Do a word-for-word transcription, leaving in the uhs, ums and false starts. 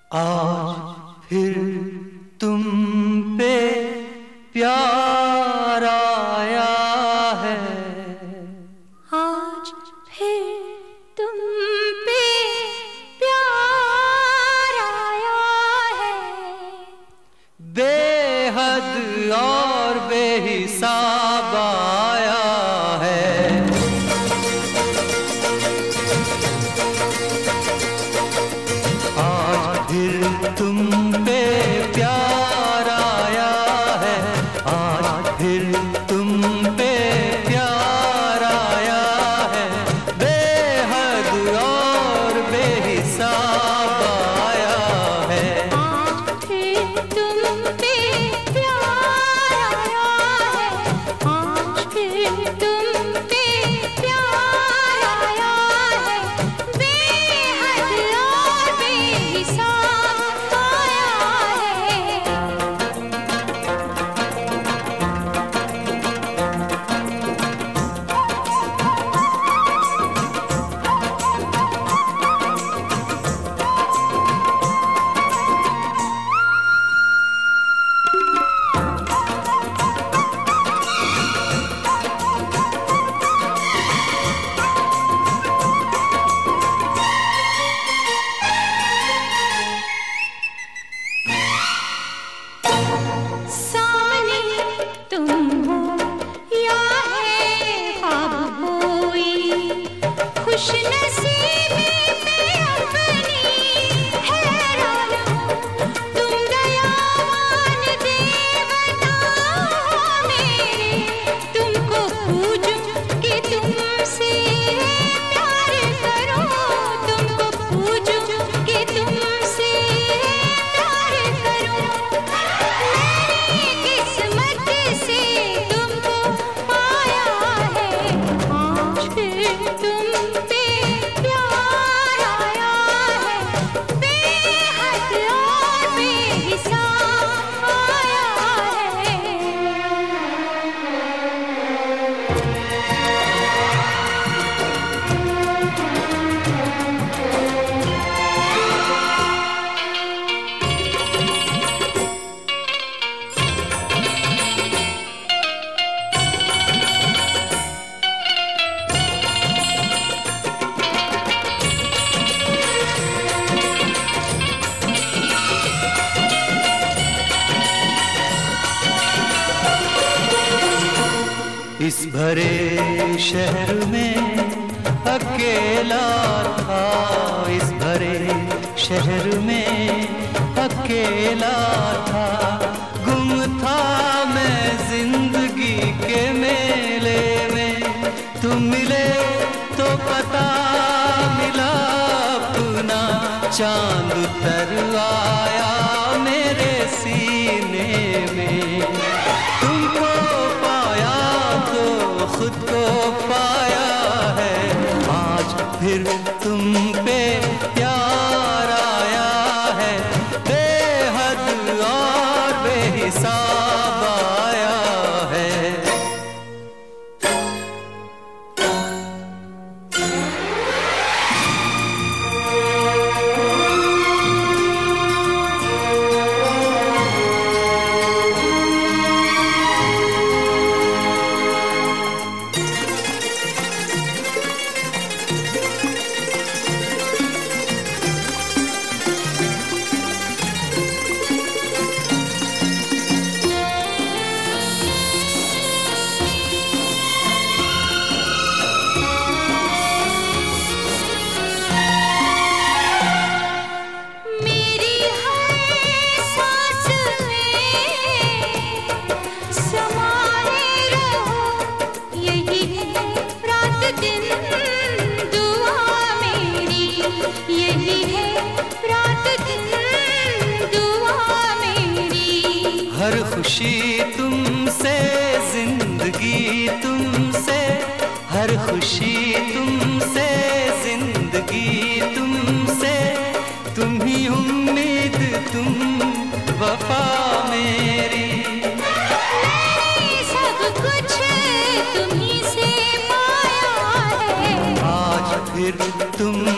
आज फिर तुम पे प्यार आया है, आज फिर तुम पे प्यार आया है, बेहद और बेहिसाब आया है। आज फिर तुम पे प्यार आया है, आज फिर तुम पे प्यार आया है, बेहद और बेहिसाब आया है। आज फिर तुम पे प्यार आया है, आज फिर तुम पे प्यार आया है, बेहद और बेहिसाब आया है। सामने तुम हो या है ख्वाब कोई, खुश नसीबी में अपनी हैरान हूँ। तुम दयावान देवता हो मेरे, तुमको पूजूं कि तुमसे प्यार करूं, तुमको पूजूं कि तुमसे प्यार करूं। मेरी किस्मत से तुमको पाया है, आज फिर तुम पे प्यार आया है, बेहद और बेहिसाब आया है। इस भरे शहर में अकेला था, इस भरे शहर में अकेला था, गुम था मैं जिंदगी के मेले में। तुम मिले तो पता मिला अपना, चांद उतर आया मेरे सीने में। तुमको पाया तो खुद को पाया है, आज फिर तुम पे प्यार आया है, बेहद और बेहिसाब आया है। मेरी हर सांस में समाये रहो, यही है रात दिन दुआ मेरी, यही है रात दिन दुआ मेरी। हर खुशी तुमसे, जिंदगी तुमसे, हर खुशी तुमसे, जिंदगी तुमसे, तुम ही उम्मीद, तुम वफा मेरी। मैंने सब कुछ तुम्हीं से पाया है, आज फिर तुम